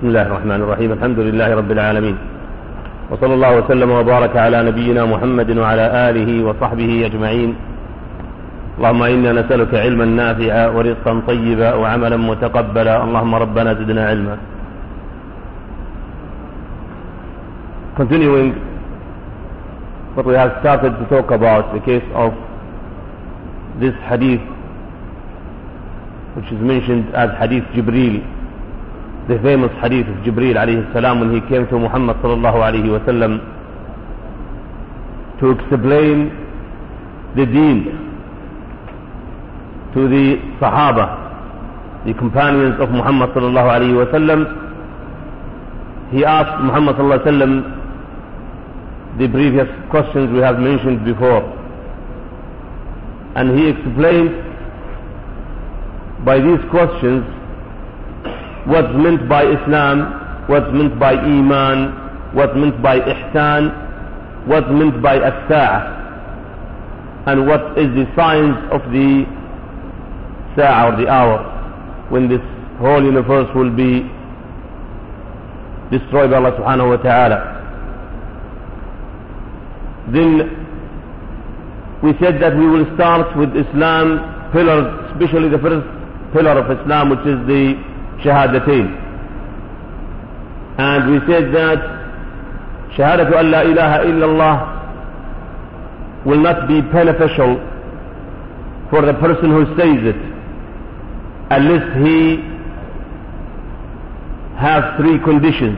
بسم الله الرحمن الرحيم. الحمد لله رب العالمين، وصلى الله وسلم وبارك على نبينا محمد وعلى آله وصحبه أجمعين. اللهم إنا نسألك علما نافعا ورزقا طيبا وعملا متقبلا. اللهم ربنا زدنا علما. Continuing what we have started to talk about, the case of this hadith which is mentioned as Hadith Jibreel, the famous Hadith of Jibreel alayhi salam, when he came to Muhammad sallallahu alayhi wa sallam to explain the deen to the Sahaba, the companions of Muhammad sallallahu alayhi wa sallam. He asked Muhammad sallallahu alayhi wa sallam the previous questions we have mentioned before, and he explained by these questions what's meant by Islam, what's meant by Iman, what's meant by Ihsan, what's meant by As-Sa'ah, and what is the signs of the Sa'ah, or the hour, when this whole universe will be destroyed by Allah subhanahu wa ta'ala. Then we said that we will start with Islam pillars, especially the first pillar of Islam, which is the Shahadatain. And we said that Shahadatu an la ilaha illallah will not be beneficial for the person who says it unless he has three conditions: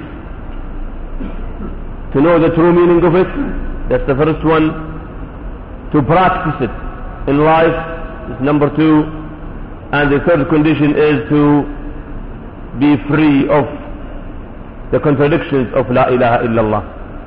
to know the true meaning of it, that's the first one; to practice it in life is number two; and the third condition is to be free of the contradictions of La ilaha illallah.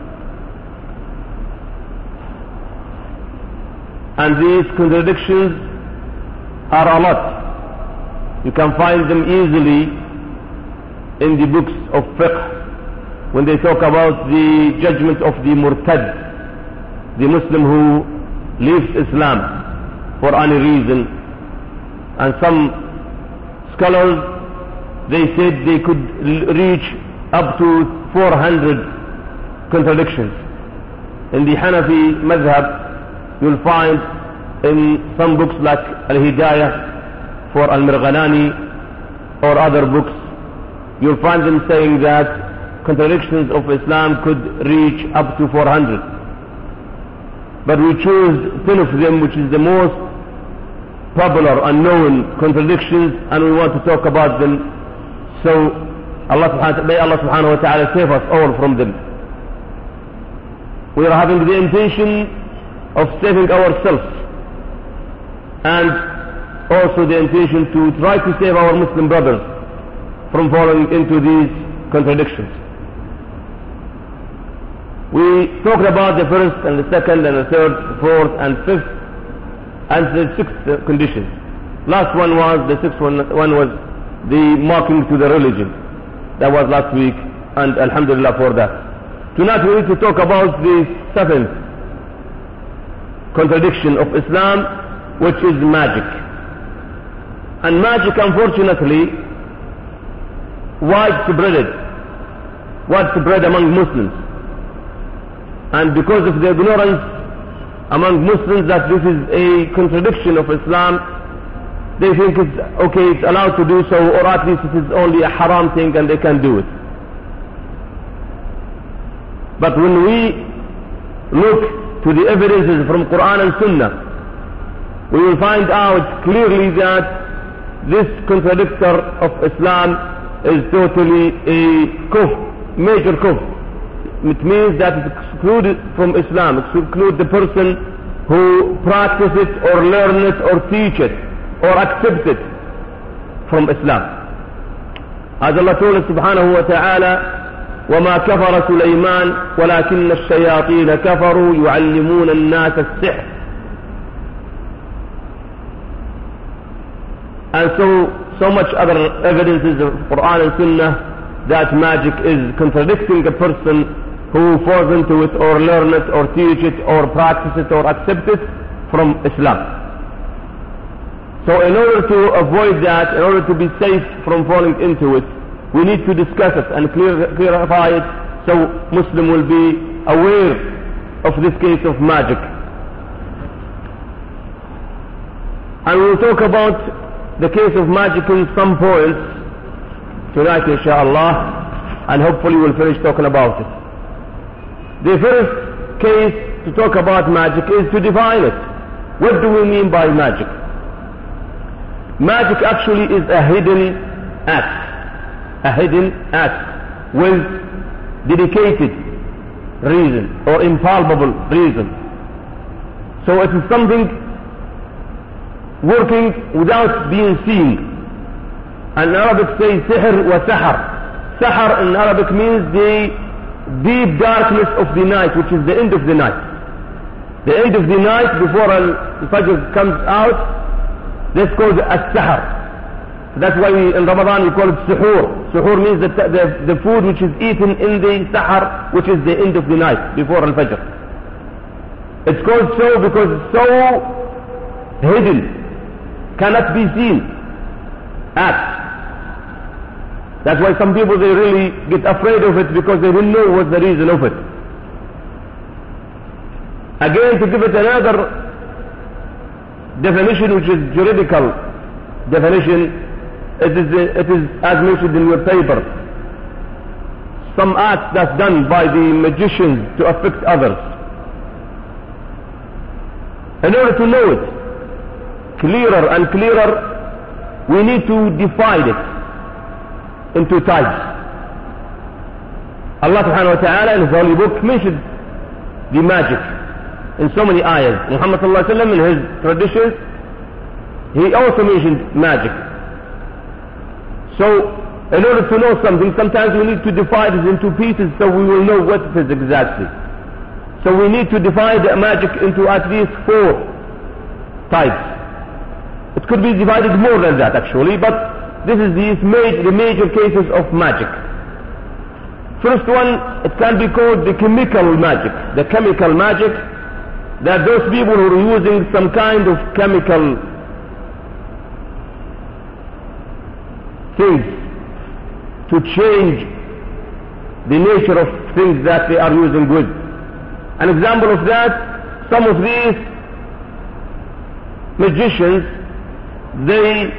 And these contradictions are a lot. You can find them easily in the books of fiqh when they talk about the judgment of the murtad, the Muslim who leaves Islam for any reason. And some scholars, they said they could reach up to 400 contradictions. In the Hanafi madhab, you'll find in some books like Al-Hidayah for Al-Mirghanani or other books, you'll find them saying that contradictions of Islam could reach up to 400. But we choose 10 of them, which is the most popular and known contradictions, and we want to talk about them. So may Allah subhanahu wa ta'ala save us all from them. We are having the intention of saving ourselves, and also the intention to try to save our Muslim brothers from falling into these contradictions. We talked about the first and the second and the third, fourth and fifth and the sixth condition. Last one was, the sixth one was the mocking to the religion. That was last week, and alhamdulillah for that. Tonight we need to talk about the seventh contradiction of Islam, which is magic. And magic, unfortunately, widespread among Muslims. And because of the ignorance among Muslims that this is a contradiction of Islam, they think it's okay, it's allowed to do so, or at least it is only a haram thing and they can do it. But when we look to the evidences from Quran and Sunnah, we will find out clearly that this contradictor of Islam is totally a kufr, major kufr. It means that it's excluded from Islam. It excludes the person who practices it or learn it or teach it or accept it from Islam. As Allah told us subhanahu wa ta'ala, وَمَا كَفَرَ سُلَيْمَانَ وَلَكِنَّ الشَّيَاطِينَ كَفَرُوا يُعَلِّمُونَ النَّاسَ السِّحْرَ. And so much other evidences of Quran and Sunnah that magic is contradicting a person who falls into it or learn it or teach it or practice it or accept it from Islam. So in order to avoid that, in order to be safe from falling into it, we need to discuss it and clarify it so Muslim will be aware of this case of magic. And we will talk about the case of magic in some points tonight, inshallah, and hopefully we'll finish talking about it. The first case to talk about magic is to define it. What do we mean by magic? Magic actually is a hidden act with dedicated reason or impalpable reason. So it is something working without being seen. And Arabic says sihr wa sahar. Sahar in Arabic means the deep darkness of the night, which is the end of the night. The end of the night before al-Fajr comes out, that's called as-sahar. That's why in Ramadan we call it suhoor. Suhoor means the food which is eaten in the sahar, which is the end of the night before al-Fajr. It's called so because it's so hidden, cannot be seen. Act. That's why some people, they really get afraid of it because they don't know what's the reason of it. Again, to give it another definition, which is juridical definition, it is as mentioned in your paper, some act that's done by the magicians to affect others. In order to know it clearer and clearer, we need to divide it into types. Allah subhanahu wa ta'ala in His holy book mentioned the magic in so many ayahs. Muhammad sallallahu alaihi wasallam in his traditions, he also mentioned magic. So in order to know something, sometimes we need to divide it into pieces so we will know what it is exactly. So we need to divide the magic into at least 4 types. It could be divided more than that actually, but this is the major cases of magic. First one, it can be called the chemical magic. The chemical magic, that those people who are using some kind of chemical things to change the nature of things that they are using with. An example of that, some of these magicians, they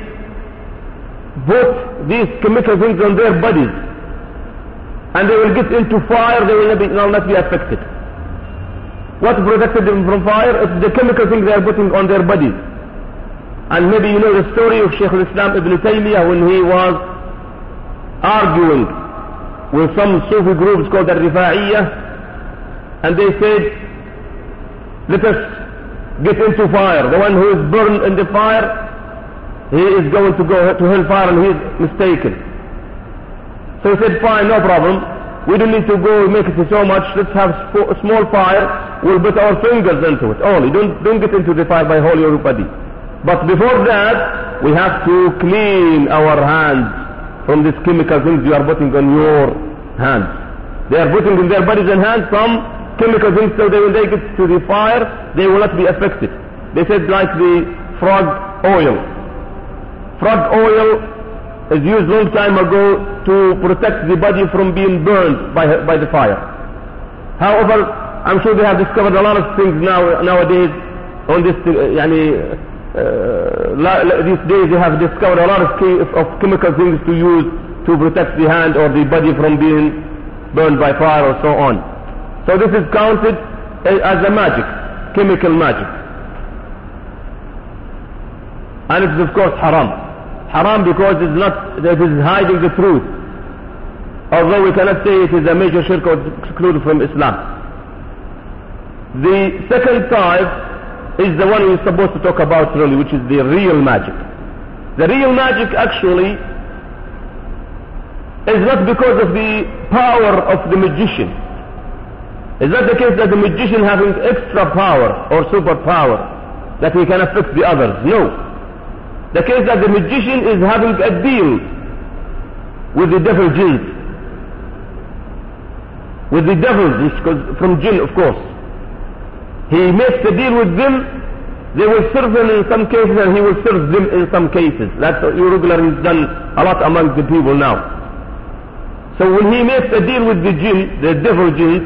put these chemical things on their bodies and they will get into fire, they will not be affected. What protected them from fire? It's the chemical things they are putting on their bodies. And maybe you know the story of Shaykh al-Islam Ibn Taymiyyah when he was arguing with some Sufi groups called the Rifa'iyah, and they said, let us get into fire. The one who is burned in the fire, he is going to go to hellfire and he is mistaken. So he said, fine, no problem. We don't need to go make it so much. Let's have a small fire. We'll put our fingers into it only. Don't get into the fire by whole your body. But before that, we have to clean our hands from these chemical things you are putting on your hands. They are putting in their bodies and hands some chemical things, so when they get to the fire, they will not be affected. They said like the frog oil. Frog oil is used long time ago to protect the body from being burned by the fire. However, I'm sure they have discovered a lot of things nowadays on this, these days they have discovered a lot of chemical things to use to protect the hand or the body from being burned by fire or so on. So this is counted as a magic, chemical magic. And it is of course haram. Haram because it is hiding the truth. Although we cannot say it is a major shirk or excluded from Islam. The second type is the one we're supposed to talk about really, which is the real magic. The real magic actually is not because of the power of the magician. It's not the case that the magician having extra power or superpower that he can affect the others. No. The case that the magician is having a deal with the devil jinns. With the devils, which from jinn of course. He makes a deal with them. They will serve him in some cases and he will serve them in some cases. That's irregularly done a lot among the people now. So when he makes a deal with the jinn, the devil jinn,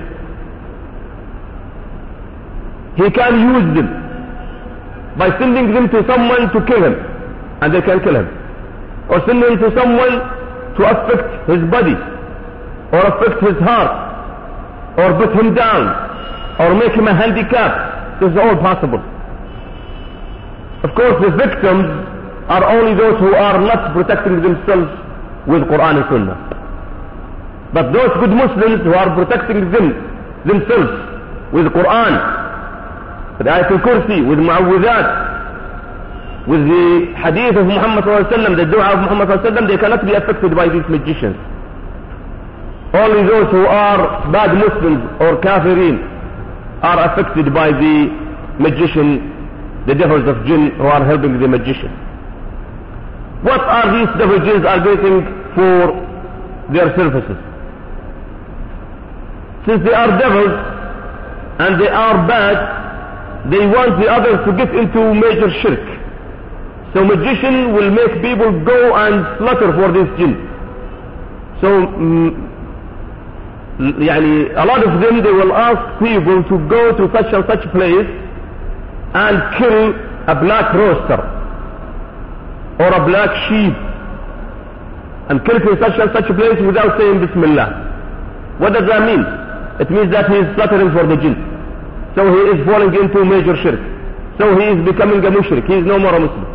he can use them by sending them to someone to kill him, and they can kill him, or send him to someone to affect his body, or affect his heart, or put him down, or make him a handicap. This is all possible. Of course, the victims are only those who are not protecting themselves with Quran and Sunnah. But those good Muslims who are protecting themselves with Quran, with Ayatul Kursi, with Mu'awwidhat, with the Hadith of Muhammad sallallahu alaihi wasallam, the Dua of Muhammad sallallahu alaihi wasallam, they cannot be affected by these magicians. Only those who are bad Muslims or Kafirin are affected by the magician, the devils of jinn who are helping the magician. What are these devil jinns are getting for their services? Since they are devils and they are bad, they want the others to get into major shirk. So magician will make people go and slaughter for this jinn. So a lot of them, they will ask people to go to such and such place and kill a black rooster or a black sheep, and kill in such and such a place without saying Bismillah. What does that mean? It means that he is slaughtering for the jinn. So he is falling into major shirk. So he is becoming a mushrik. He is no more a Muslim.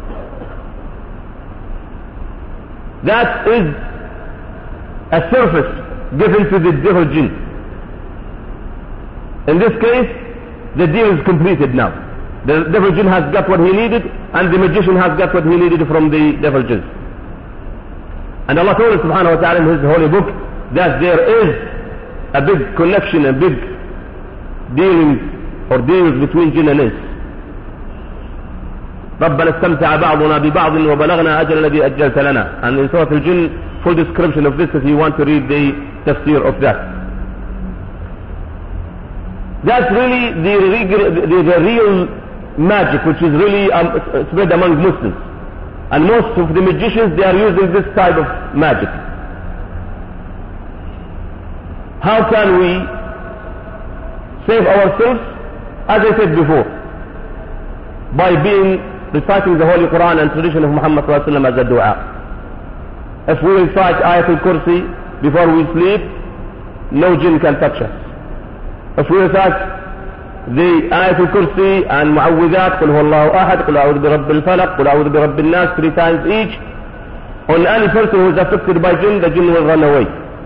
That is a service given to the devil jinn. In this case, the deal is completed now. The devil jinn has got what he needed, and the magician has got what he needed from the devil jinn. And Allah told us subhanahu wa ta'ala in his holy book that there is a big connection, a big dealings between jinn and ins. ربنا استمتع بعضنا ببعض وبلغنا أجل الذي أجلت لنا. And in Surah Al-Jinn, full description of this if you want to read the tafsir of that. That's really the real magic, which is really spread among Muslims. And most of the magicians, they are using this type of magic. How can we save ourselves? As I said before, by reciting the Holy Quran and tradition of Muhammad sallallahu alaihi wasallam as a dua. If we recite Ayatul Kursi before we sleep, no jinn can touch us. If we recite the Ayatul Kursi and Mu'awwidhat, Qul huwallahu ahad, Qul a'udhu bi rabbil falaq, Qul a'udhu bi rabbil nas 3 times each, on any person who is affected by jinn, the jinn will run away.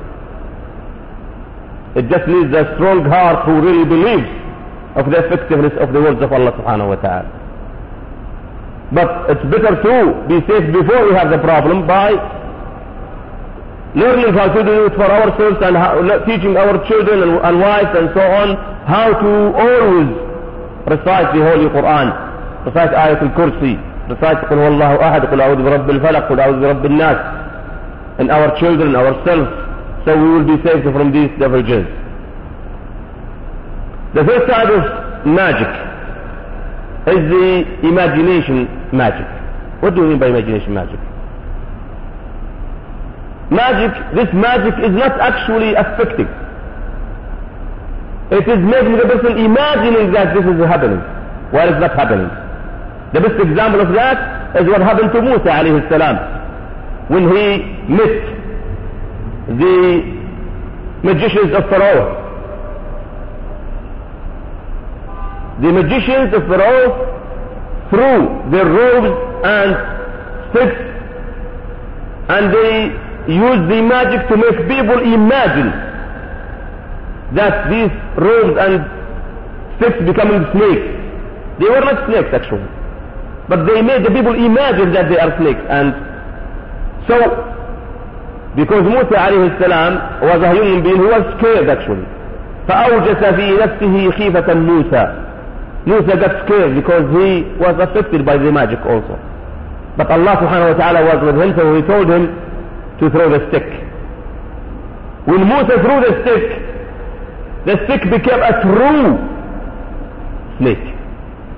It just needs a strong heart who really believes of the effectiveness of the words of Allah subhanahu wa ta'ala. But it's better to be safe before we have the problem by learning how to do it for ourselves and teaching our children and wives and so on how to always recite the Holy Quran, recite Ayatul Kursi, recite Qul huwallahu ahad, Qul a'udhu bi rabbil falaq, Qul a'udhu bi rabbil nas, and our children, ourselves, so we will be saved from these devil jinns. The first type of magic is the imagination magic. What do you mean by imagination magic? This magic is not actually affecting. It is making the person imagining that this is happening, while it's not happening. The best example of that is what happened to Musa alayhi salam when he met the magicians of Pharaoh. The magicians of Pharaoh threw their robes and sticks, and they used the magic to make people imagine that these robes and sticks becoming snakes. They were not snakes actually, but they made the people imagine that they are snakes. And so, because Musa alayhi salam was a human being who was scared actually, فأوجس في نفسه خيفة موسى. Musa got scared because he was affected by the magic also. But Allah subhanahu wa ta'ala was with him, so he told him to throw the stick. When Musa threw the stick became a true snake.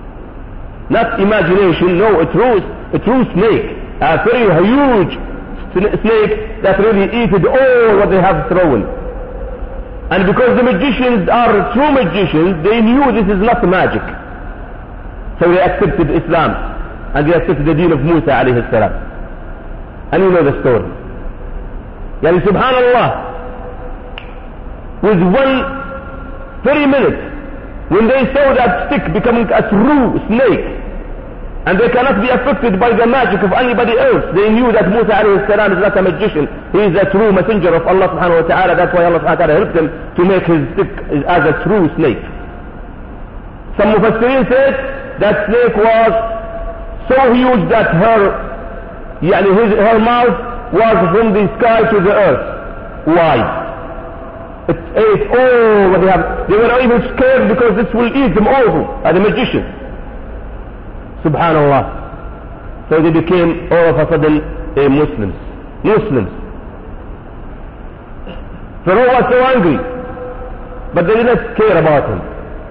Not imagination, no, a true snake. A very huge, snake that really eated all what they have thrown. And because the magicians are true magicians, they knew this is not magic. So they accepted Islam and they accepted the deen of Musa alayhi salam. And you know the story. Yani subhanallah, with 30 minutes, when they saw that stick becoming a true snake, and they cannot be affected by the magic of anybody else, they knew that Musa alayhi salam is not a magician. He is a true messenger of Allah subhanahu wa ta'ala. That's why Allah subhanahu wa ta'ala helped him to make his stick as a true snake. Some Mufassirin said that snake was so huge that her mouth was from the sky to the earth wide. It ate all what they have. They were not even scared because this will eat them all as a magician. Subhanallah. So they became all of a sudden Muslims. Pharaoh was so angry, but they did not care about him.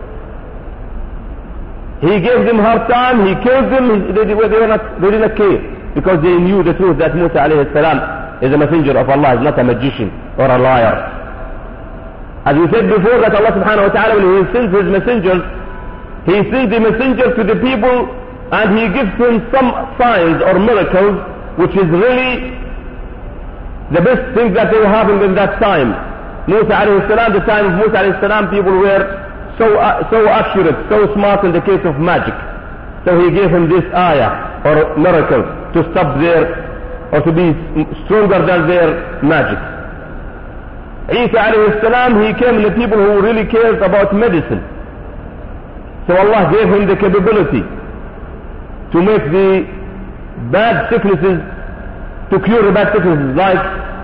He gave them hard time, he killed them, they did not care, because they knew the truth that Musa alayhi salam is a messenger of Allah, is not a magician or a liar. As we said before, that Allah subhanahu wa ta'ala, when he sends his messengers, he sends the messenger to the people and he gives them some signs or miracles, which is really the best thing that they were having in that time. Musa alayhi salam, the time of Musa alayhi salam, people were so accurate, so smart in the case of magic. So he gave him this ayah or miracle to stop or to be stronger than their magic. Isa alayhi salam, he came to people who really cared about medicine. So Allah gave him the capability to make the bad sicknesses, to cure the bad sicknesses, like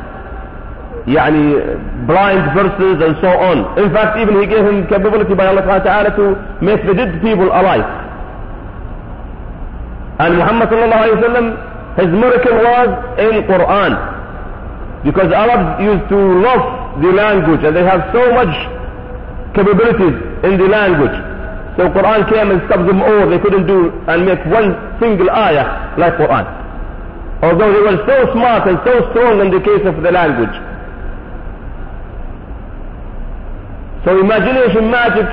blind verses and so on. In fact, even he gave him capability by Allah subhanahu wa ta'ala to make the dead people alive. And Muhammad sallallahu alayhi wa sallam, his miracle was in Quran, because Arabs used to love the language and they have so much capabilities in the language. So Quran came and stopped them all. They couldn't do and make one single ayah like Quran, although they were so smart and so strong in the case of the language. So imagination magic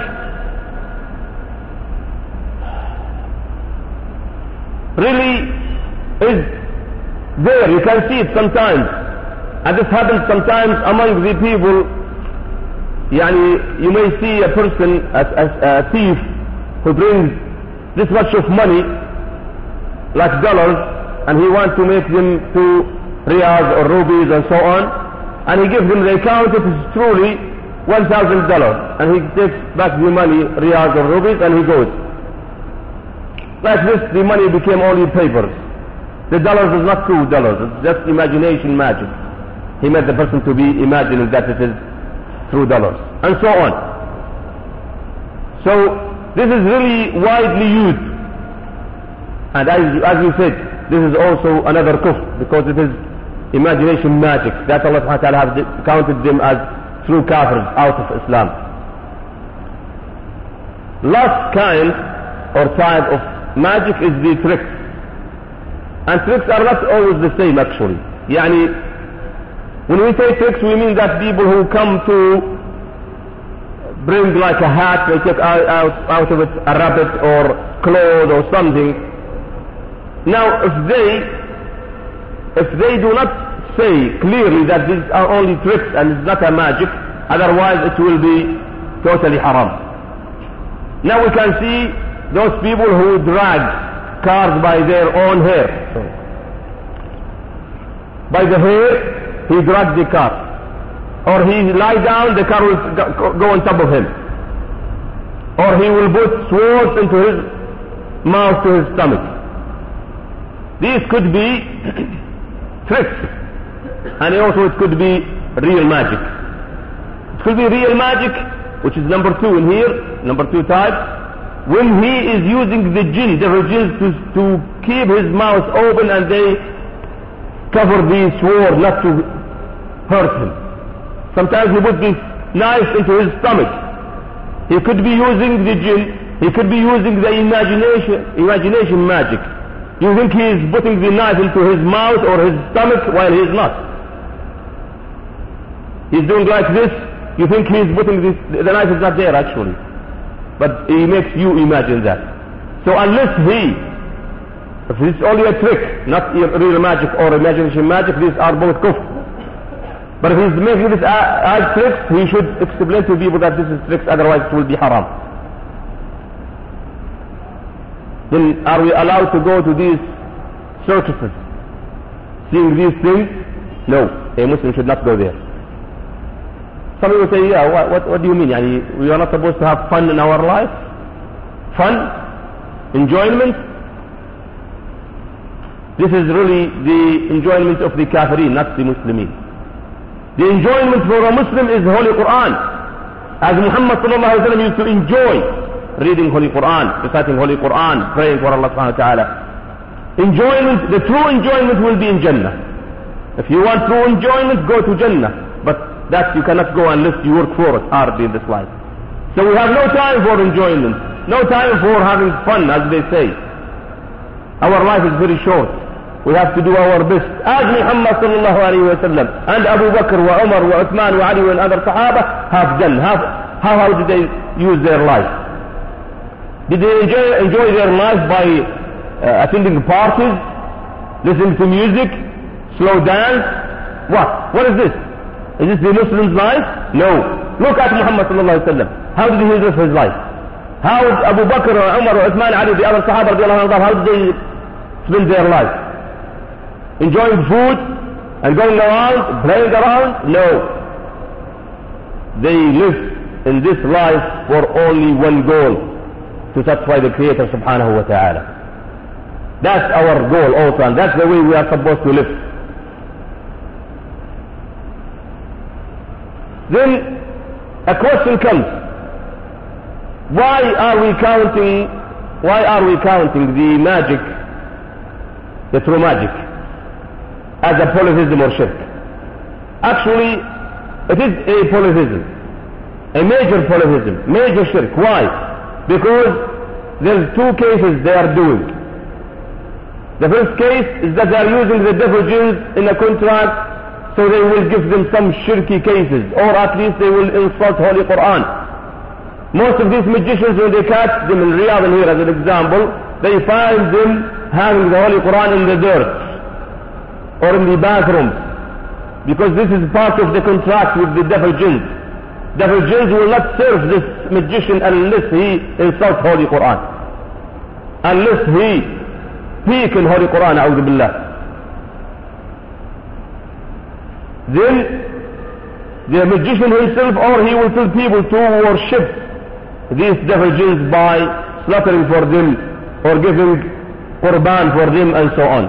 really is there. You can see it sometimes, and this happens sometimes among the people. You may see a person, a thief, who brings this much of money, like dollars, and he wants to make them to riyals or rupees and so on, and he gives them, they count it as truly $1,000, and he takes back the money, riyals or rupees, and he goes. Like this, the money became only papers. The dollars is not $2, it's just imagination magic. He made the person to be imagining that it is true dollars, and so on. So this is really widely used, and as you said, this is also another kufr, because it is imagination magic. That Allah subhanahu wa ta'ala has counted them as true kafirs out of Islam. Last kind or type of magic is the tricks, and tricks are not always the same actually. When we say tricks, we mean that people who come to bring like a hat, they take out of it a rabbit or cloth or something. Now if they do not say clearly that these are only tricks and it's not a magic, otherwise it will be totally haram. Now we can see those people who drag cars by their own hair. By the hair, he drags the car. Or he lie down, the car will go on top of him. Or he will put swords into his mouth to his stomach. These could be tricks, and also it could be real magic. It could be real magic, which is number 2 in here, number 2 type, when he is using the jinn, the jinns, to keep his mouth open and they cover the sword not to hurt him. Sometimes he puts this knife into his stomach. He could be using the jinn, he could be using the imagination magic. You think he is putting the knife into his mouth or his stomach while he is not. He's doing like this. You think he is putting this, the knife is not there actually. But he makes you imagine that. So unless if it's only a trick, not real magic or imagination magic, these are both kufr. But if he's making this as tricks, he should explain to people that this is tricks, otherwise it will be haram. Then are we allowed to go to these circuses, seeing these things? No, a Muslim should not go there. Some people say, yeah, what do you mean? We are not supposed to have fun in our life? Fun? Enjoyment? This is really the enjoyment of the kafirin, not the Muslimin. The enjoyment for a Muslim is Holy Quran. As Muhammad sallallahu alaihi wasallam used to enjoy reading Holy Quran, reciting Holy Quran, praying for Allah subhanahu wa ta'ala. Enjoyment, the true enjoyment will be in Jannah. If you want true enjoyment, go to Jannah. But that you cannot go unless you work for it hard in this life. So we have no time for enjoyment, no time for having fun, as they say. Our life is very short. We have to do our best. As Muhammad sallallahu alayhi wa sallam and Abu Bakr wa Umar wa Uthman wa Ali and other Sahaba have done. How did they use their life? Did they enjoy their life by attending parties, listening to music, slow dance? What is this? Is this the Muslim's life? No. Look at Muhammad sallallahu alayhi wa sallam. How did he live his life? How did Abu Bakr or Umar or Uthman, Ali, the other Sahaba, how did they spend their life? Enjoying food and going around, playing around? No. They live in this life for only one goal, to satisfy the Creator subhanahu wa ta'ala. That's our goal also, and that's the way we are supposed to live. Then a question comes, why are we counting the magic, the true magic, as a polytheism or shirk? Actually, it is a polytheism, a major polytheism, major shirk. Why? Because there's two cases they are doing. The first case is that they are using the devil jinns in a contract, so they will give them some shirky cases, or at least they will insult Holy Quran. Most of these magicians, when they catch them in Riyadh, and here as an example, they find them having the Holy Quran in the dirt or in the bathrooms, because this is part of the contract with the devil jinns. Devil jinns will not serve this magician unless he insults Holy Quran, unless he speaks in Holy Quran, a'udhu billah. Then the magician himself, or he will tell people to worship these devil jinns by slaughtering for them or giving qurban for them and so on.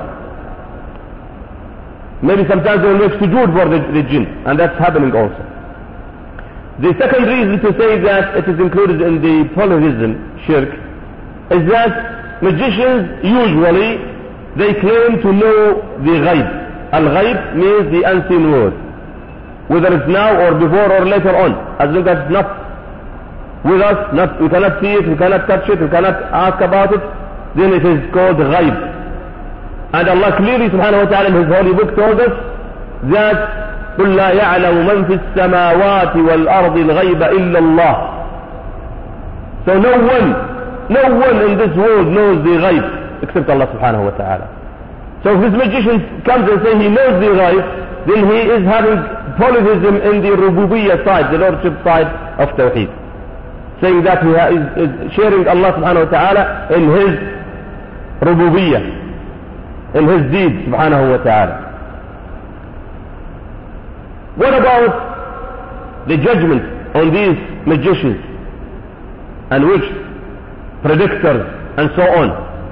Maybe sometimes they will make sujood for the jinn, and that's happening also. The second reason to say that it is included in the polytheism shirk is that magicians usually they claim to know the ghaib. Al-ghaib means the unseen world, whether it's now or before or later on. As long as it's not with us, we cannot see it, we cannot touch it, we cannot ask about it, then it is called ghaib. And Allah clearly subhanahu wa ta'ala in His holy book told us that قل لا يعلم من في السماوات والأرض الغيب إلا الله. So no one in this world knows the ghaib except Allah subhanahu wa ta'ala. So if this magician comes and says he knows the ghaib, then he is having polytheism in the rububiyyah side, the lordship side of Tawheed, saying that he is sharing Allah subhanahu wa ta'ala in his rububiyyah, in his deeds subhanahu wa ta'ala. What about the judgment on these magicians and witch predictors and so on?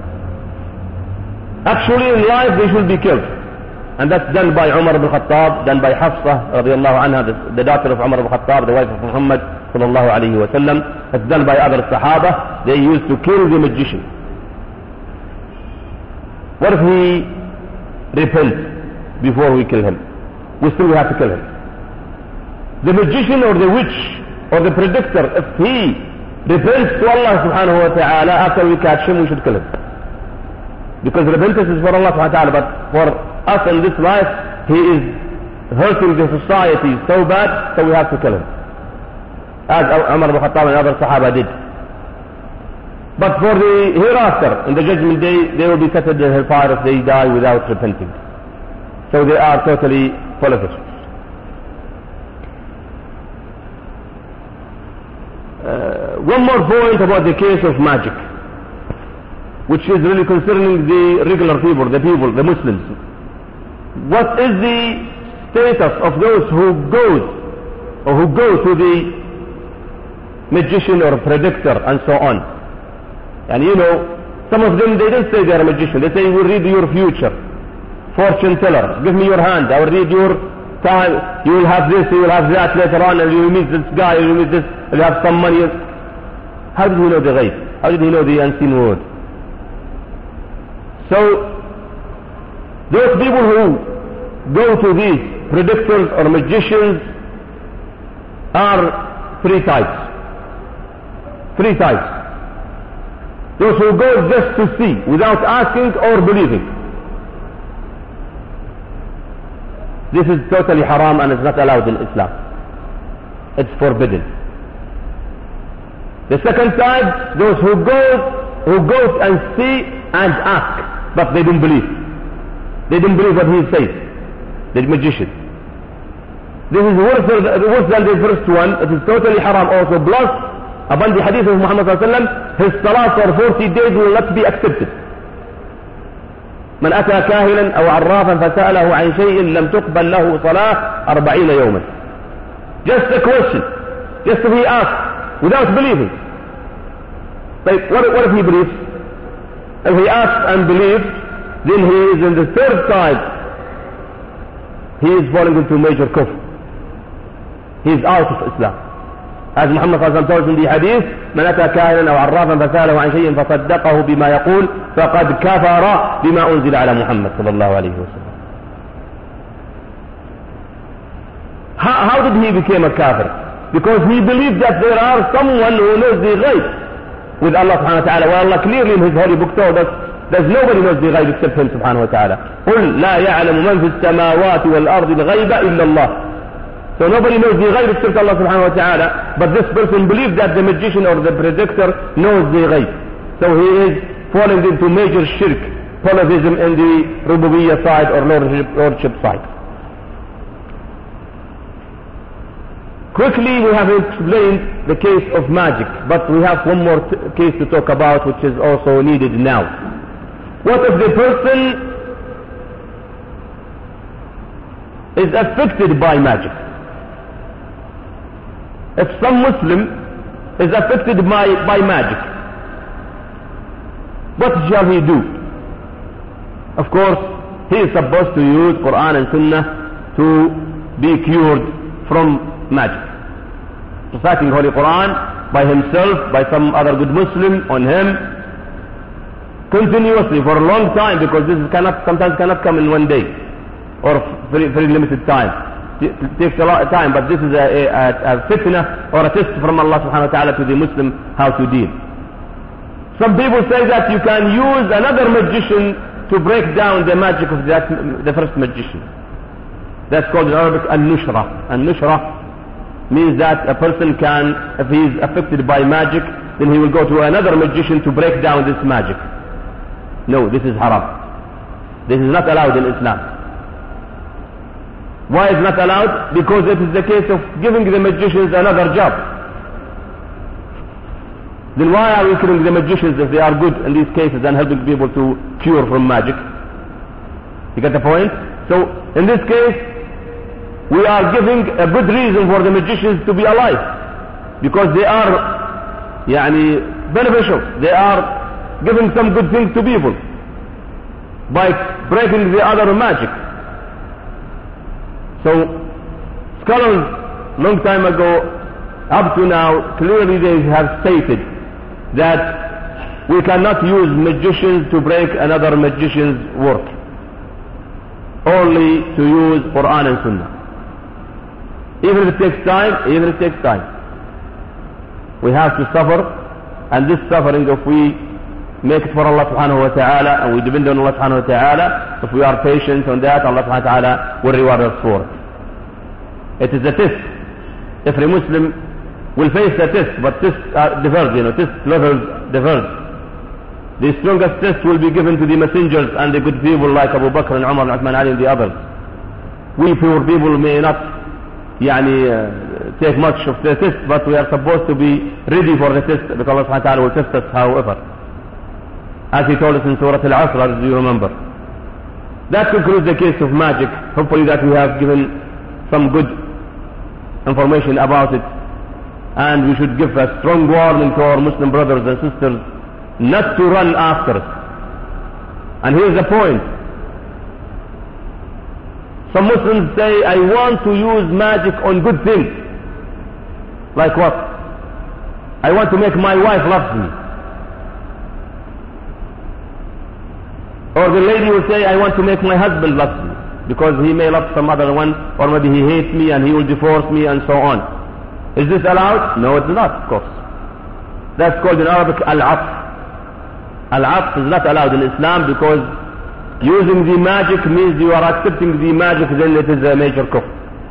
Actually in life they should be killed, and that's done by Umar ibn Khattab, done by Hafsa radiallahu anha, the daughter of Umar ibn Khattab, the wife of Muhammad sallallahu alayhi wa sallam. It's done by other Sahaba. They used to kill the magician. What if he repents before we kill him? We still have to kill him. The magician or the witch or the predictor, if he repents to Allah subhanahu wa ta'ala after we catch him, we should kill him. Because repentance is for Allah subhanahu wa ta'ala, but for us in this life, he is hurting the society so bad, so we have to kill him. As Umar ibn Khattab and other Sahaba did. But for the hereafter, in the judgment day, they will be set in the hellfire if they die without repenting. So they are totally full of it. One more point about the case of magic, which is really concerning the regular people, the Muslims. What is the status of those who go to the magician or predictor and so on? And you know, some of them, they don't say they are a magician. They say, we'll read your future. Fortune teller, give me your hand, I will read your time, you will have this, you will have that later on, and you will meet this guy, you will meet this, you will have some money. How did he know the ghaib? How did he know the unseen world? So, those people who go to these predictors or magicians are three types. Three types. Those who go just to see, without asking or believing. This is totally haram and is not allowed in Islam. It's forbidden. The second type, those who go and see and ask, but they don't believe. They don't believe what he says, the magician. This is worse than the first one. It is totally haram also. Plus, upon the hadith of Muhammad sallallahu alaihi wasallam, his salat for 40 days will not be accepted. من أتى كاهنا أو عرافا فسأله عن شيء لم تقبل له صلاة 40 يوما. Just a question, just to be asked without believing. Like, what if he believes? If he asks and believes, then he is in the third type. He is falling into major kufr. He is out of Islam. As Muhammad sallallahu alaihi wasallam told in the hadith, من أتى كاهنا أو عرافا فسأله عن شيء فصدقه بما يقول فقد كفر بما أنزل على محمد صلى الله عليه وسلم. How did he become a kafir? Because he believed that there are someone who knows the ghaib with Allah subhanahu wa ta'ala. Well, Allah clearly in his holy book told us there's nobody knows the ghaib except him subhanahu wa ta'ala. قل لا يعلم من في السماوات والأرض الغيب إلا الله. So nobody knows the ghaib except Allah subhanahu wa ta'ala, but this person believes that the magician or the predictor knows the ghaib. So he is falling into major shirk, polytheism in the rububiyyah side or lordship side. Quickly we have explained the case of magic, but we have one more case to talk about which is also needed now. What if the person is affected by magic? If some Muslim is affected by magic, what shall he do? Of course, he is supposed to use Quran and Sunnah to be cured from magic. Reciting Holy Quran by himself, by some other good Muslim on him, continuously for a long time, because this sometimes cannot come in one day or very, very limited time. It takes a lot of time, but this is a fitna or a test from Allah subhanahu wa ta'ala to the Muslim how to deal. Some people say that you can use another magician to break down the magic of the first magician. That's called in Arabic al-nushra. Al-nushra means that a person can, if he is affected by magic, then he will go to another magician to break down this magic. No, this is haram. This is not allowed in Islam. Why is not allowed? Because it is the case of giving the magicians another job. Then why are we killing the magicians if they are good in these cases and helping people to cure from magic? You get the point? So in this case, we are giving a good reason for the magicians to be alive, because they are beneficial. They are giving some good things to people by breaking the other magic. So scholars long time ago up to now clearly they have stated that we cannot use magicians to break another magician's work, only to use Quran and Sunnah. Even if it takes time, we have to suffer, and this suffering, if we make it for Allah subhanahu wa ta'ala, and we depend on Allah subhanahu wa ta'ala. If we are patient on that, Allah subhanahu wa ta'ala will reward us for it. It is a test. Every Muslim will face a test, but tests differ, test levels differ. The strongest test will be given to the messengers and the good people like Abu Bakr and Umar and Uthman Ali and the others. We poor people may not take much of the test, but we are supposed to be ready for the test, because Allah subhanahu wa ta'ala will test us however. As he told us in Surah Al-Asr, as you remember. That concludes the case of magic. Hopefully that we have given some good information about it. And we should give a strong warning to our Muslim brothers and sisters not to run after it. And here's the point. Some Muslims say, I want to use magic on good things. Like what? I want to make my wife love me. Or the lady will say, I want to make my husband love me, because he may love some other one, or maybe he hates me and he will divorce me and so on. Is this allowed? No, it's not, of course. That's called in Arabic al-'atf. Al-'atf is not allowed in Islam, because using the magic means you are accepting the magic, then it is a major kufr.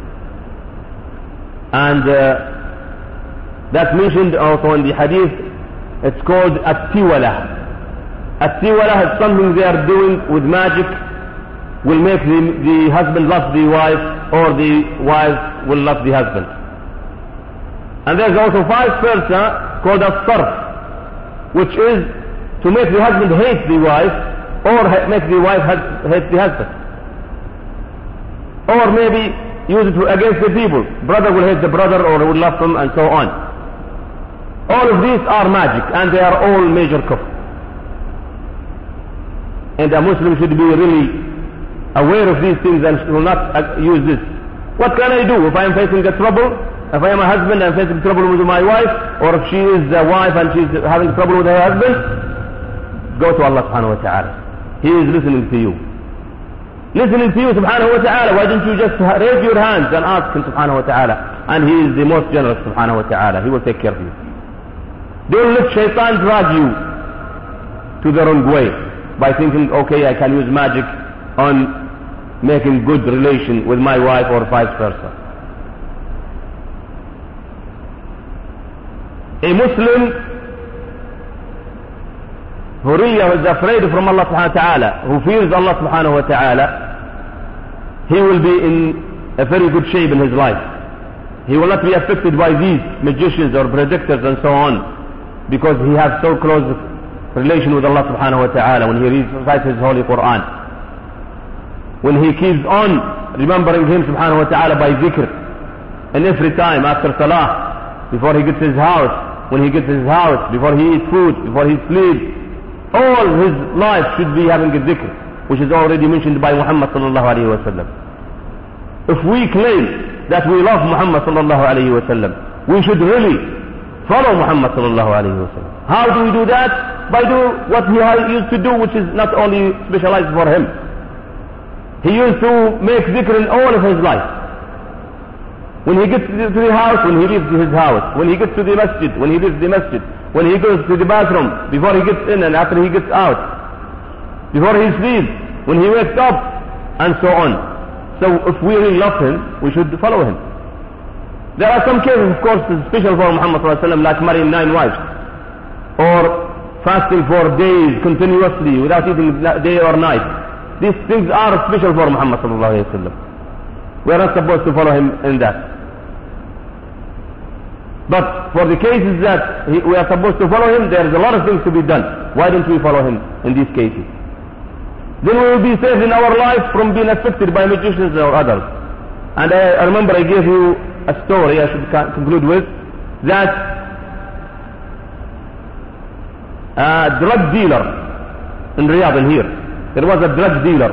And that's mentioned also in the hadith. It's called at-tiwala. At-tiwala is something they are doing with magic, will make the husband love the wife, or the wife will love the husband. And there's also vice versa, called as-sarf, which is to make the husband hate the wife, or make the wife hate the husband. Or maybe use it against the people. Brother will hate the brother, or will love him, and so on. All of these are magic, and they are all major kufr. And a Muslim should be really aware of these things and will not use this. What can I do if I am facing a trouble? If I am a husband and facing trouble with my wife, or if she is a wife and she is having trouble with her husband, go to Allah subhanahu wa ta'ala. He is listening to you. Listening to you subhanahu wa ta'ala. Why don't you just raise your hands and ask him subhanahu wa ta'ala? And he is the most generous subhanahu wa ta'ala. He will take care of you. Don't let shaitan drag you to the wrong way by thinking, okay, I can use magic on making good relation with my wife, or vice versa. A Muslim who really is afraid from Allah subhanahu wa ta'ala, who fears Allah subhanahu wa ta'ala, he will be in a very good shape in his life. He will not be affected by these magicians or predictors and so on, because he has so close relation with Allah subhanahu wa ta'ala when he recites his holy Quran. When he keeps on remembering him subhanahu wa ta'ala by dhikr, and every time after salah, before he gets his house, when he gets his house, before he eats food, before he sleeps, all his life should be having a dhikr, which is already mentioned by Muhammad sallallahu alayhi wa sallam. If we claim that we love Muhammad sallallahu alayhi wa sallam, we should really follow Muhammad sallallahu alayhi wa sallam. How do we do that? By doing what he used to do, which is not only specialized for him. He used to make dhikr in all of his life. When he gets to the house, when he leaves his house, when he gets to the masjid, when he leaves the masjid, when he goes to the bathroom, before he gets in and after he gets out, before he sleeps, when he wakes up, and so on. So if we really love him, we should follow him. There are some cases, of course, special for Muhammad sallallahu alaihi wasallam, like marrying 9 wives, or fasting for days continuously without eating day or night. These things are special for Muhammad sallallahu alaihi wasallam. We are not supposed to follow him in that. But for the cases that we are supposed to follow him, there is a lot of things to be done. Why don't we follow him in these cases? Then we will be saved in our life from being affected by magicians or others. And I remember I gave you a story I should conclude with, that a drug dealer in Riyadh, in here, there was a drug dealer,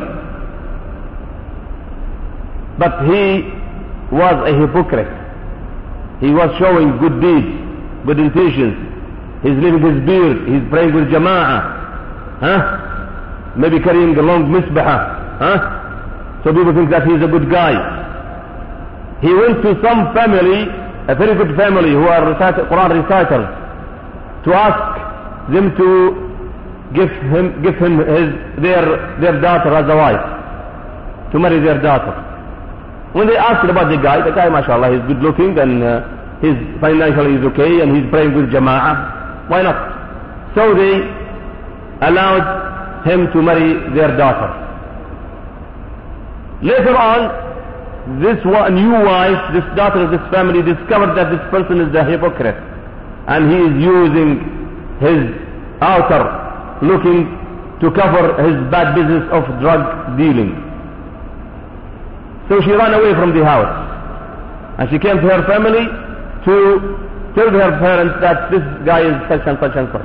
but he was a hypocrite. He was showing good deeds, good intentions. He's leaving his beard, he's praying with jama'ah, maybe carrying a long misbah, so people think that he's a good guy. He went to some family, a very good family who are Quran reciters, to ask them to give him their daughter as a wife, to marry their daughter. When they asked about the guy, mashallah, he's good looking and he's financially is okay and he's praying with jama'ah. Why not? So they allowed him to marry their daughter. Later on, this new wife, this daughter of this family, discovered that this person is a hypocrite and he is using his outer looking to cover his bad business of drug dealing. So she ran away from the house and she came to her family to tell her parents that this guy is such and such and such.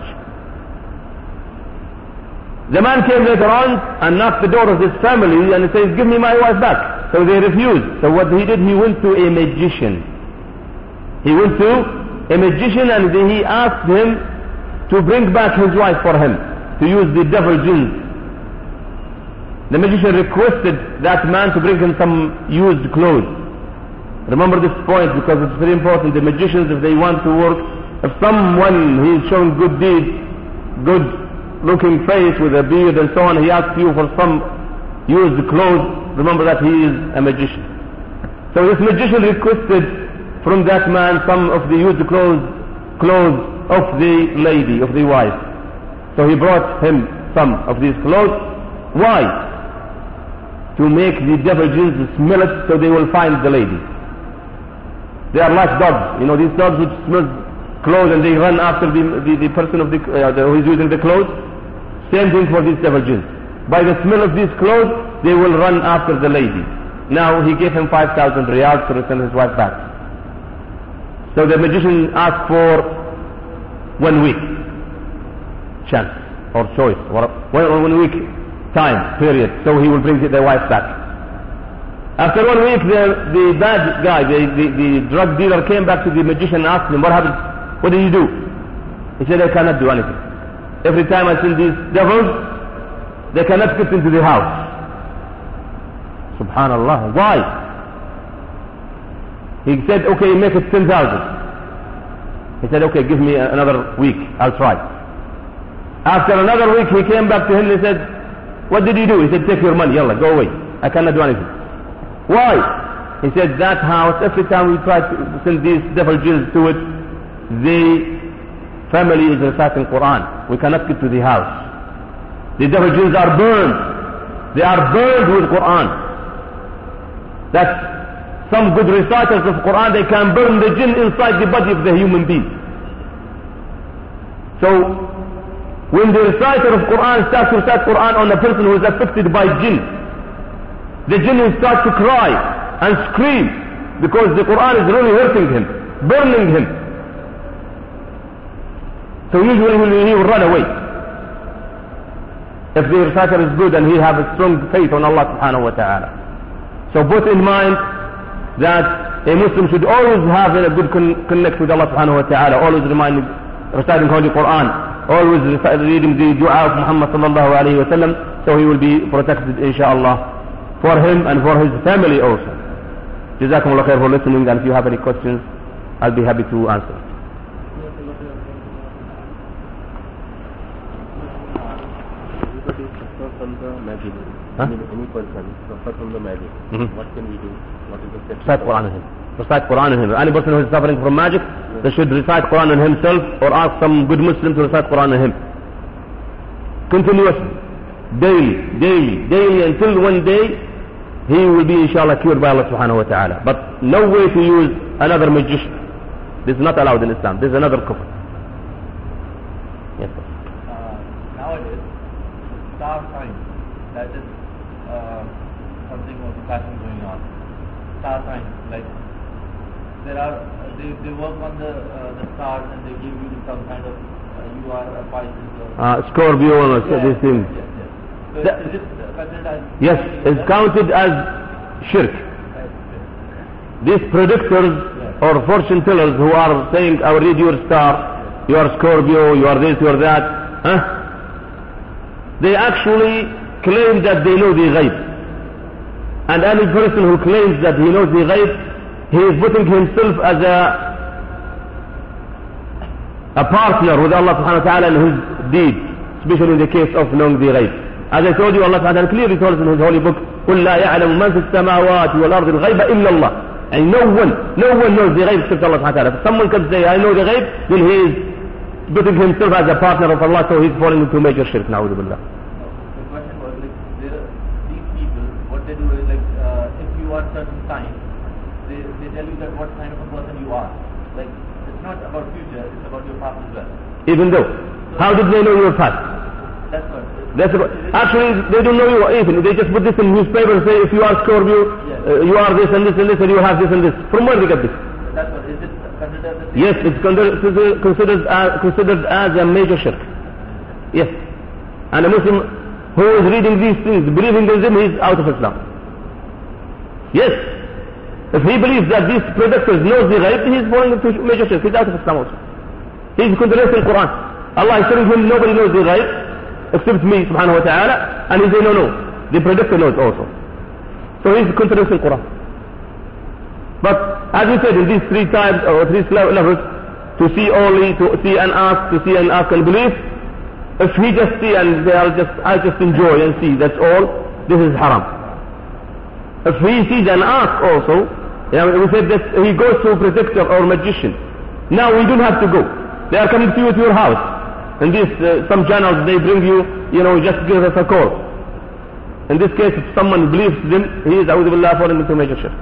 The man came later on and knocked the door of this family and he says, give me my wife back. So they refused. So what he did, he went to a magician. He went to a magician and he asked him to bring back his wife for him, to use the devil jinns. The magician requested that man to bring him some used clothes. Remember this point because it's very important. The magicians, if they want to work, if someone he is showing good deeds, good looking face with a beard and so on, he asks you for some used clothes, remember that he is a magician. So this magician requested from that man some of the used clothes of the lady, of the wife. So he brought him some of these clothes. Why? To make the devil jinns smell it so they will find the lady. They are like dogs, you know, these dogs which smell clothes and they run after the person of who is using the clothes. Same thing for these devil jinns. By the smell of these clothes, they will run after the lady. Now he gave him 5,000 riyals to return his wife back. So the magician asked for 1 week chance or choice, or 1 week time period, so he will bring the wife back. After 1 week, the bad guy, the drug dealer came back to the magician and asked him, what happened? What did you do? He said, I cannot do anything. Every time I send these devils, they cannot get into the house. Subhanallah. Why? He said, okay, make it 10,000. He said, okay, give me another week, I'll try. After another week, he came back to him and he said, what did you do? He said, take your money, yalla, go away. I cannot do anything. Why? He said, that house, every time we try to send these devil jinns to it, the family is reciting Quran. We cannot get to the house. The devil jinns are burned. They are burned with Quran. That some good reciters of Quran, they can burn the jinn inside the body of the human being. So, when the reciter of Quran starts to recite Quran on a person who is affected by jinn, the jinn will start to cry and scream because the Quran is really hurting him, burning him. So usually he will run away. If the reciter is good and he has a strong faith on Allah subhanahu wa ta'ala. So put in mind that a Muslim should always have a good connect with Allah subhanahu wa ta'ala, always reciting Holy Quran, always reading the dua of Muhammad sallallahu alayhi wa sallam, so he will be protected inshallah for him and for his family also. Jazakumullah khair for listening, and if you have any questions, I'll be happy to answer. From the magic, any person suffer from the magic, what can we do? What is the step? Recite Quran on him. Recite Quran on him. Any person who is suffering from magic, they should recite Quran on himself or ask some good Muslim to recite Quran on him. Continuously, daily, until one day he will be inshallah cured by Allah subhanahu wa ta'ala. But no way to use another magician. This is not allowed in Islam. This is another kufr. Yes, sir. Nowadays, star sign, that is something of fashion going on. Star signs, like there are, they work on the stars and they give you some kind of you are a Pisces or Scorpio or these things. Yes. So is it considered as yes, it's counted as shirk. These predictors or fortune tellers who are saying, I will read your star, you are Scorpio, you are this, you are that. They actually claim that they know the ghaib. And any person who claims that he knows the ghaib, he is putting himself as a partner with Allah subhanahu wa ta'ala in his deeds, especially in the case of knowing the ghaib. As I told you, Allah Ta'ala clearly told us in His holy book, قُلْ لَا يَعْلَمُ مَنْ فِي السَّمَاوَاتِ وَالْأَرْضِ الْغَيْبَ إِلَّا اللَّهِ. And no one knows the ghaib except Allah Ta'ala. If someone can say, I know the ghaib, then he is putting himself as a partner of Allah, so he's falling into major shirk. Na'udhu billah. The question was, like, these people, what they do is, like, if you are certain sign, they tell you that what kind of a person you are. Like, it's not about future, it's about your past as well. Even though, how did they know your past? That's what. Actually, they don't know you even. They just put this in newspaper and say, if you are Scorpio, you are this and this and this, and you have this and this. From where they get this? That's what. Is it considered the same? Yes, it's considered as a major shirk. Yes. And a Muslim who is reading these things, believing in them, he is out of Islam. Yes. If he believes that these predictors know the ghaib, he is falling into major shirk. He is out of Islam also. He is contradicting the Quran. Allah is telling him nobody knows the ghaib except me, subhanahu wa ta'ala, and he says no, the predictor knows also. So he is contradicting the Quran. But as we said, in these three types or three levels, to see only, to see and ask, to see and ask and believe, if he just see and say, I'll just enjoy and see, that's all, this is haram. If he sees and asks also, we said that he goes to a predictor or magician. Now we don't have to go. They are coming to you at your house. In this, some channels, they bring you, just give us a call. In this case, if someone believes them, he is, a'udhu billah, falling into major shirk.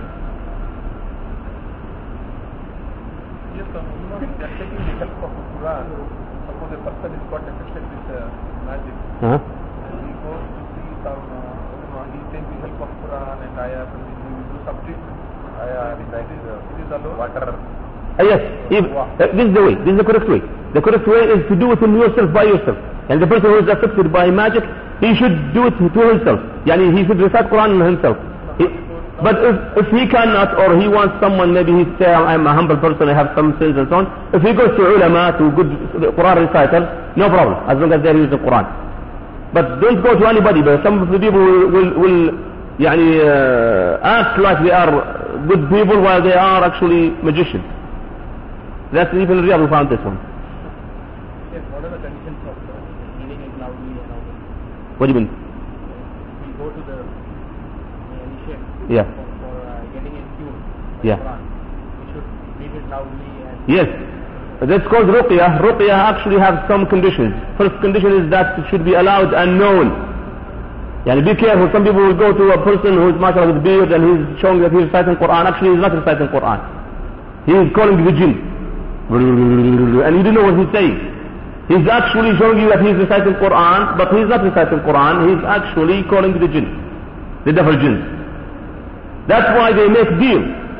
Yes, sir. They are taking the help of the Quran. Suppose a person is got affected with magic. And he goes to see some, he takes the help of Quran and ayah, and he will do some treatment. Ayah, it is allowed. Water. Yes, this is the way, this is the correct way. The correct way is to do it in yourself, by yourself. And the person who is affected by magic, he should do it to himself. Yani he should recite Quran himself. But if he cannot, or he wants someone, maybe he say, I'm a humble person, I have some sins and so on. If he goes to ulama, to good Quran reciters, no problem, as long as they use the Quran. But don't go to anybody, but some of the people will act like they are good people while they are actually magicians. That's even Riyadh we found this one. Yes, what are the conditions of reading it loudly and loudly? What do you mean? We go to the initiate for getting in tune with the Quran. We should read it loudly and... Yes. That's called ruqyah. Ruqyah actually has some conditions. First condition is that it should be allowed and known. Be careful. Some people will go to a person who is mashallah with beard and he's showing that he's reciting Quran. Actually, he's not reciting Quran. He is calling the jinn. And you don't know what he's saying. He's actually showing you that he's reciting Quran, but he's not reciting Quran. He's actually calling the jinn, the devil jinns. That's why they make deal.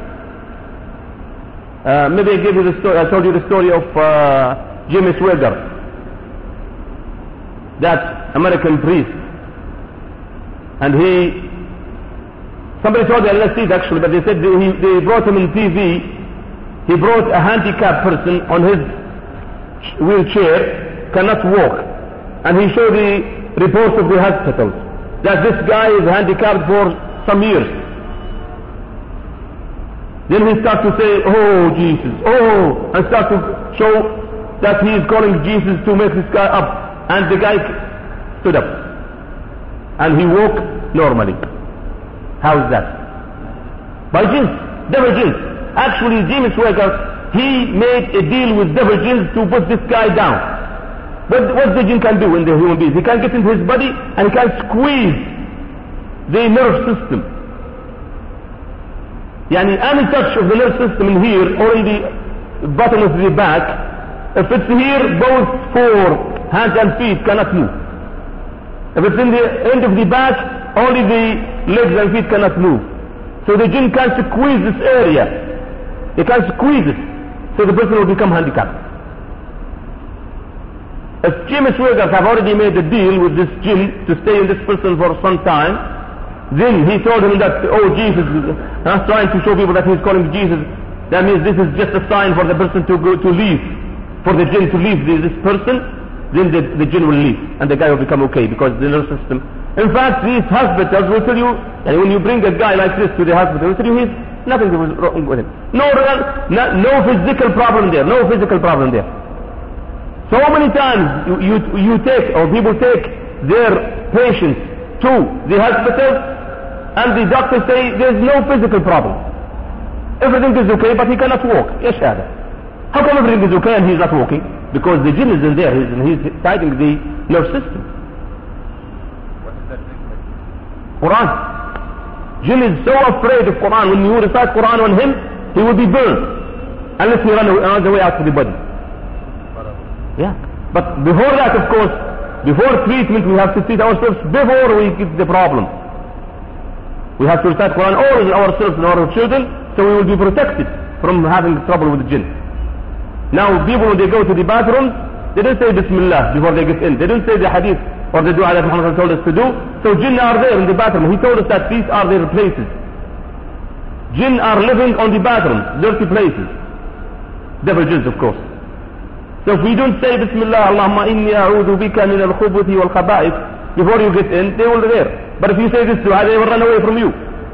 Maybe I gave you the story. I told you the story of Jimmy Swaggart, that American priest, and somebody told me, let's see it actually, but they said they brought him in TV. He brought a handicapped person on his wheelchair, cannot walk. And he showed the reports of the hospitals that this guy is handicapped for some years. Then he starts to say, oh Jesus, oh, and start to show that he is calling Jesus to make this guy up. And the guy stood up. And he walked normally. How is that? By jinns, devil jinns. Actually, James Swaggart, he made a deal with devil jinns to put this guy down. But what the jinn can do in the human being? He can get into his body and he can squeeze the nerve system. Any touch of the nerve system in here or in the bottom of the back, if it's here, both four hands and feet cannot move. If it's in the end of the back, only the legs and feet cannot move. So the jinn can squeeze this area. They can squeeze it, so the person will become handicapped. If James Swaggart have already made a deal with this jinn to stay in this person for some time, then he told him that, oh Jesus, trying to show people that he's calling Jesus, that means this is just a sign for the person to leave, for the jinn to leave this person, then the jinn will leave, and the guy will become okay, because the nervous system. In fact, these hospitals will tell you, and when you bring a guy like this to the hospital, they will tell you nothing was wrong with him. No physical problem there. So So many times you take, or people take their patients to the hospital and the doctors say there's no physical problem. Everything is okay, but he cannot walk. Yes, هذا. How come everything is okay and he's not walking? Because the jinn is in there, he's fighting the nerve system. What is that treatment? Quran. Jinn is so afraid of Quran. When you recite Quran on him, he will be burned unless he run away out to the body. Yeah. But before that, of course, before treatment, we have to treat ourselves before we get the problem. We have to recite Quran all ourselves and our children, so we will be protected from having trouble with the jinn. Now, people when they go to the bathroom, they don't say Bismillah before they get in. They don't say the hadith or the dua that Muhammad told us to do. So jinn are there in the bathroom. He told us that these are their places. Jinn are living on the bathrooms, dirty places. Devil jinns, of course. So if we don't say Bismillah, Allahumma inni a'udhu bika min al-khubuthi wal-khaba'ith, before you get in, they will be there. But if you say this dua, they will run away from you.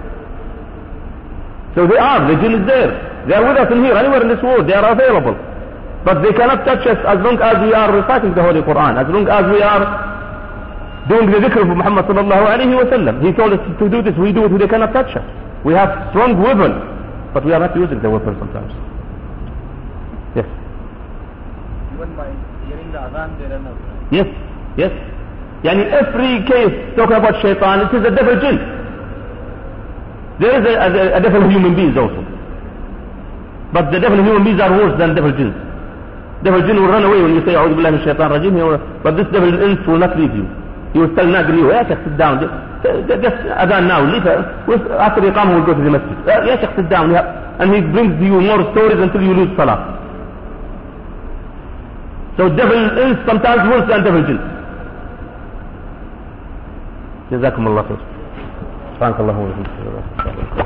So the jinn is there. They are with us in here, anywhere in this world, they are available. But they cannot touch us as long as we are reciting the Holy Quran, as long as we are doing the dhikr of Muhammad sallallahu alayhi wa sallam. He told us to do this, we do it, they cannot touch us. We have strong weapons, but we are not using the weapons sometimes. Yes. Even by hearing the adhan, they run away. Yes, yes. Yani every case talking about shaitan, it is a devil jinn. There is a devil human beings also. But the devil human beings are worse than devil jinns. Devil jinn will run away when you say A'udhu Billahi Minash Shaitan Rajim, but this devil ins will not leave you. He will still nag you. Ya Sheikh, sit down. Just adhan now. Leave her. After Iqamah we'll go to the masjid. Ya Sheikh, sit down. And he brings you more stories until you lose salah. So devil ins sometimes worse than devil jinn. جزاكم الله خير. سبحانك اللهم وبحمدك.